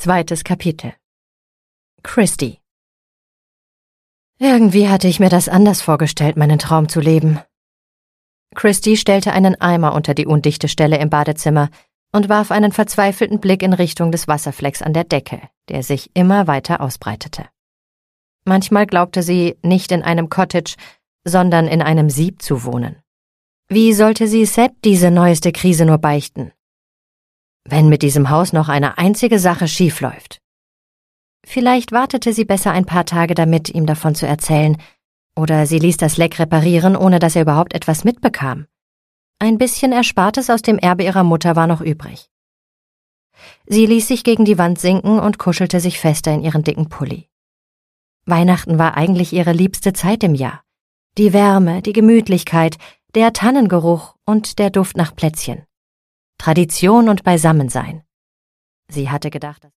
2. Kapitel. Christy. Irgendwie hatte ich mir das anders vorgestellt, meinen Traum zu leben. Christy stellte einen Eimer unter die undichte Stelle im Badezimmer und warf einen verzweifelten Blick in Richtung des Wasserflecks an der Decke, der sich immer weiter ausbreitete. Manchmal glaubte sie, nicht in einem Cottage, sondern in einem Sieb zu wohnen. Wie sollte sie Seth diese neueste Krise nur beichten? Wenn mit diesem Haus noch eine einzige Sache schiefläuft. Vielleicht wartete sie besser ein paar Tage damit, ihm davon zu erzählen, oder sie ließ das Leck reparieren, ohne dass er überhaupt etwas mitbekam. Ein bisschen Erspartes aus dem Erbe ihrer Mutter war noch übrig. Sie ließ sich gegen die Wand sinken und kuschelte sich fester in ihren dicken Pulli. Weihnachten war eigentlich ihre liebste Zeit im Jahr. Die Wärme, die Gemütlichkeit, der Tannengeruch und der Duft nach Plätzchen. Tradition und Beisammensein. Sie hatte gedacht,